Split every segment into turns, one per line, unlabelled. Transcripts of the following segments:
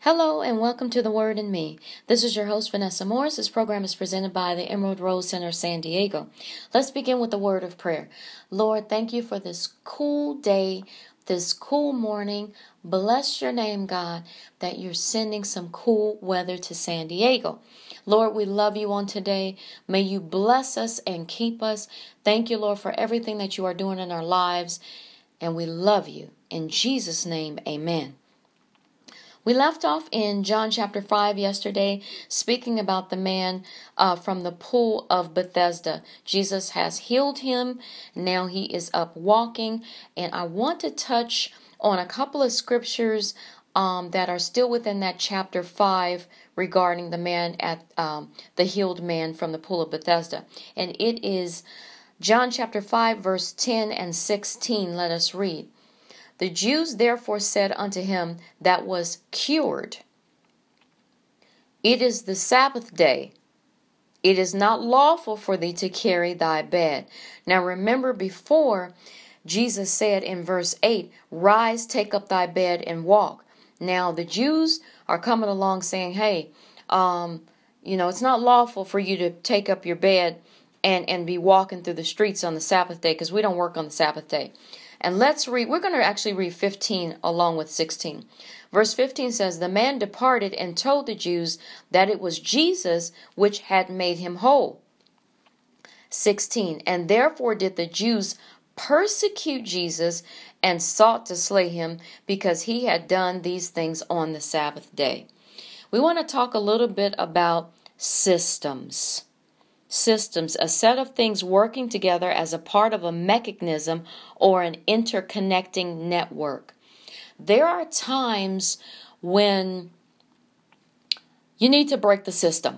Hello and welcome to The Word in Me. This is your host, Vanessa Morris. This program is presented by the Emerald Rose Center, San Diego. Let's begin with the word of prayer. Lord, thank you for this cool day, this cool morning. Bless your name, God, that you're sending some cool weather to San Diego. Lord, we love you on today. May you bless us and keep us. Thank you, Lord, for everything that you are doing in our lives. And we love you. In Jesus' name, amen. We left off in John chapter 5 yesterday, speaking about the man from the pool of Bethesda. Jesus has healed him. Now he is up walking. And I want to touch on a couple of scriptures that are still within that chapter 5 regarding the man at the healed man from the pool of Bethesda. And it is John chapter 5, verse 10 and 16. Let us read. The Jews therefore said unto him that was cured, It is the Sabbath day. It is not lawful for thee to carry thy bed. Now remember before, Jesus said in verse 8, Rise, take up thy bed and walk. Now the Jews are coming along saying, hey, it's not lawful for you to take up your bed and be walking through the streets on the Sabbath day because we don't work on the Sabbath day. And let's read, we're going to actually read 15 along with 16. Verse 15 says, The man departed and told the Jews that it was Jesus which had made him whole. 16, And therefore did the Jews persecute Jesus and sought to slay him because he had done these things on the Sabbath day. We want to talk a little bit about systems. Systems, a set of things working together as a part of a mechanism or an interconnecting network. There are times when you need to break the system.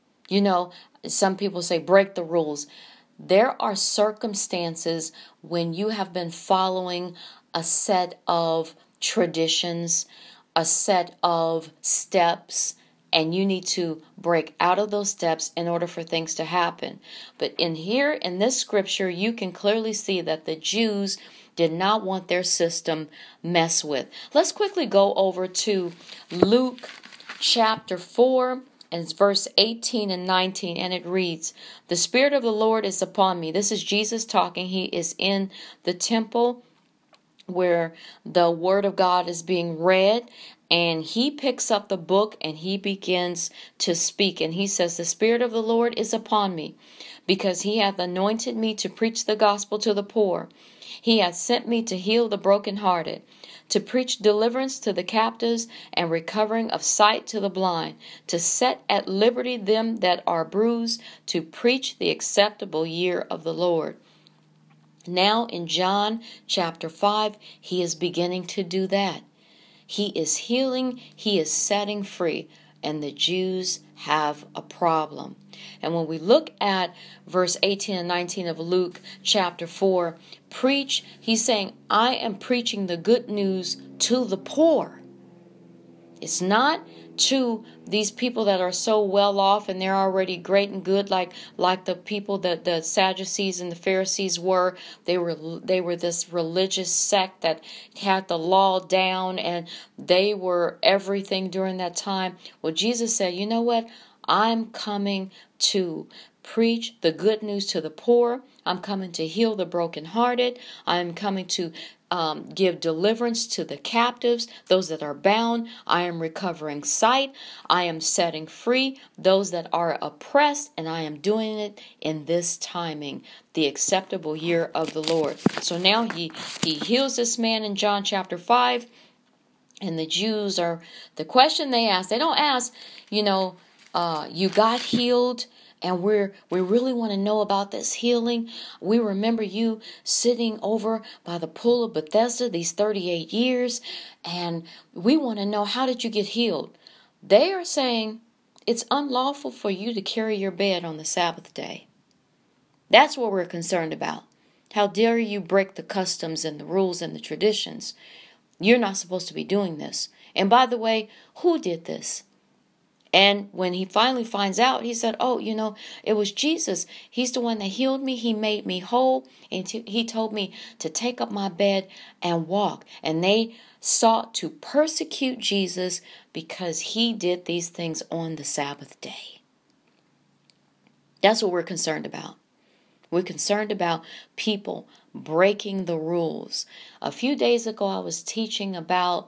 Some people say break the rules. There are circumstances when you have been following a set of traditions, a set of steps, and you need to break out of those steps in order for things to happen. But in this scripture, you can clearly see that the Jews did not want their system messed with. Let's quickly go over to Luke chapter 4 and verse 18 and 19. And it reads, The Spirit of the Lord is upon me. This is Jesus talking. He is in the temple where the word of God is being read. And he picks up the book and he begins to speak. And he says, The Spirit of the Lord is upon me, because he hath anointed me to preach the gospel to the poor. He hath sent me to heal the brokenhearted, to preach deliverance to the captives and recovering of sight to the blind, to set at liberty them that are bruised, to preach the acceptable year of the Lord. Now in John chapter 5, he is beginning to do that. He is healing, he is setting free, and the Jews have a problem. And when we look at verse 18 and 19 of Luke chapter 4, preach, he's saying, I am preaching the good news to the poor. It's not to these people that are so well off and they're already great and good, like the people that the Sadducees and the Pharisees were. They were this religious sect that had the law down and they were everything during that time. Well, Jesus said, you know what? I'm coming to preach the good news to the poor. I'm coming to heal the brokenhearted. I'm coming to give deliverance to the captives, those that are bound. I am recovering sight. I am setting free those that are oppressed, and I am doing it in this timing, the acceptable year of the Lord. So now he heals this man in John chapter 5, and the Jews the question they ask, they don't ask, you got healed, and we really want to know about this healing. We remember you sitting over by the pool of Bethesda these 38 years, and we want to know, how did you get healed? They are saying it's unlawful for you to carry your bed on the Sabbath day. That's what we're concerned about. How dare you break the customs and the rules and the traditions? You're not supposed to be doing this. And by the way, who did this? And when he finally finds out, he said, oh, it was Jesus. He's the one that healed me. He made me whole. And he told me to take up my bed and walk. And they sought to persecute Jesus because he did these things on the Sabbath day. That's what we're concerned about. We're concerned about people breaking the rules. A few days ago, I was teaching about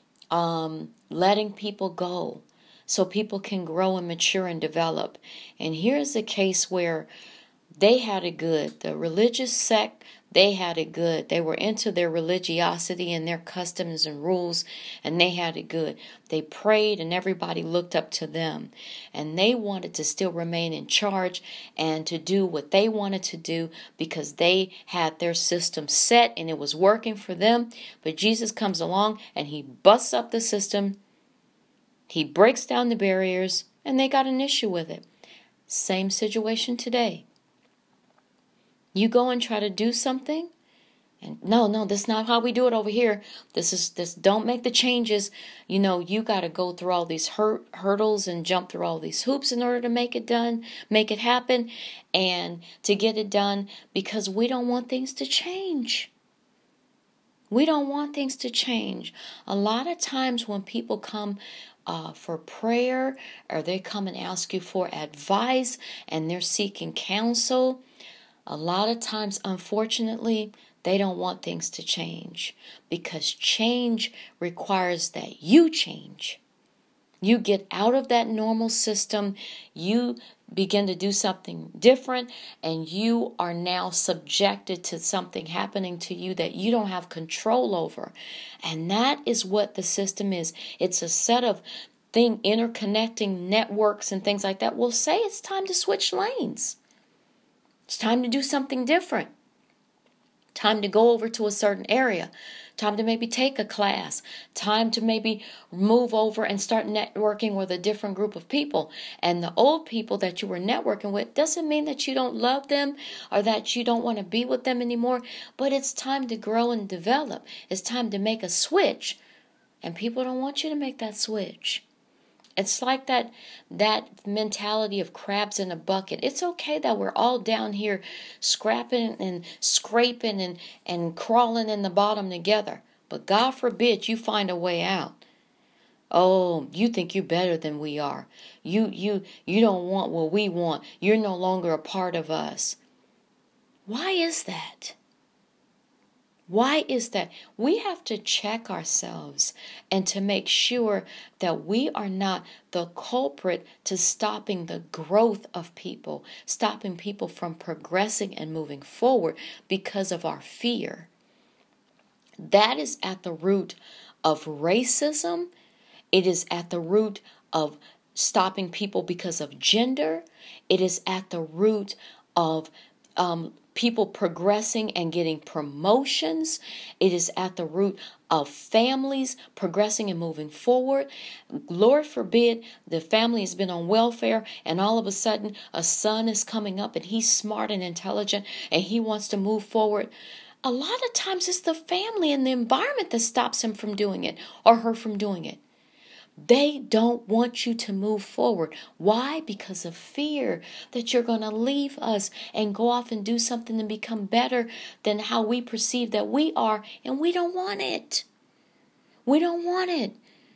letting people go so people can grow and mature and develop. And here's a case where they had it good. The religious sect, they had it good. They were into their religiosity and their customs and rules, and they had it good. They prayed and everybody looked up to them. And they wanted to still remain in charge and to do what they wanted to do because they had their system set and it was working for them. But Jesus comes along and he busts up the system. He breaks down the barriers and they got an issue with it. Same situation today. You go and try to do something, and no, that's not how we do it over here. This don't make the changes. You got to go through all these hurdles and jump through all these hoops in order to make it happen, and to get it done because we don't want things to change. We don't want things to change. A lot of times when people come for prayer or they come and ask you for advice and they're seeking counsel, a lot of times, unfortunately, they don't want things to change because change requires that you change. You get out of that normal system, you begin to do something different, and you are now subjected to something happening to you that you don't have control over. And that is what the system is. It's a set of interconnecting networks and things like that. We'll say it's time to switch lanes. It's time to do something different. Time to go over to a certain area. Time to maybe take a class. Time to maybe move over and start networking with a different group of people. And the old people that you were networking with doesn't mean that you don't love them or that you don't want to be with them anymore. But it's time to grow and develop. It's time to make a switch. And people don't want you to make that switch. It's like that mentality of crabs in a bucket. It's okay that we're all down here scrapping and scraping and crawling in the bottom together. But God forbid you find a way out. Oh, you think you're better than we are. You don't want what we want. You're no longer a part of us. Why is that? Why is that? We have to check ourselves and to make sure that we are not the culprit to stopping the growth of people, stopping people from progressing and moving forward because of our fear. That is at the root of racism. It is at the root of stopping people because of gender. It is at the root of people progressing and getting promotions. It is at the root of families progressing and moving forward. Lord forbid the family has been on welfare and all of a sudden a son is coming up and he's smart and intelligent and he wants to move forward. A lot of times it's the family and the environment that stops him from doing it or her from doing it. They don't want you to move forward. Why? Because of fear that you're going to leave us and go off and do something and become better than how we perceive that we are. And we don't want it. We don't want it.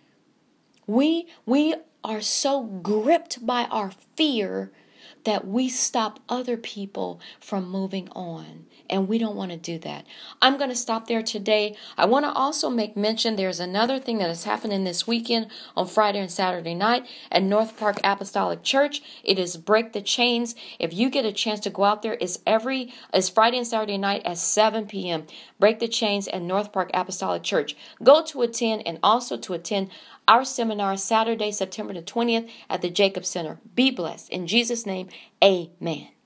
We are so gripped by our fear that we stop other people from moving on. And we don't want to do that. I'm going to stop there today. I want to also make mention there's another thing that is happening this weekend on Friday and Saturday night at North Park Apostolic Church. It is Break the Chains. If you get a chance to go out there, it's Friday and Saturday night at 7 p.m. Break the Chains at North Park Apostolic Church. Go to attend and also to attend our seminar Saturday, September the 20th at the Jacob Center. Be blessed. In Jesus' name, amen.